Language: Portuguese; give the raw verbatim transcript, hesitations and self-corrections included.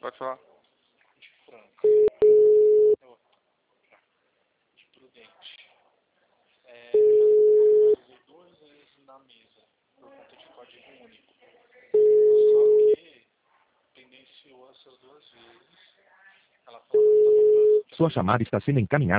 Pode falar. De franca. Eu, de prudente. É, já usei duas vezes na mesa, por conta de código único. Só que tendenciou essas duas vezes. Ela falou que estava. Sua chamada está sendo encaminhada.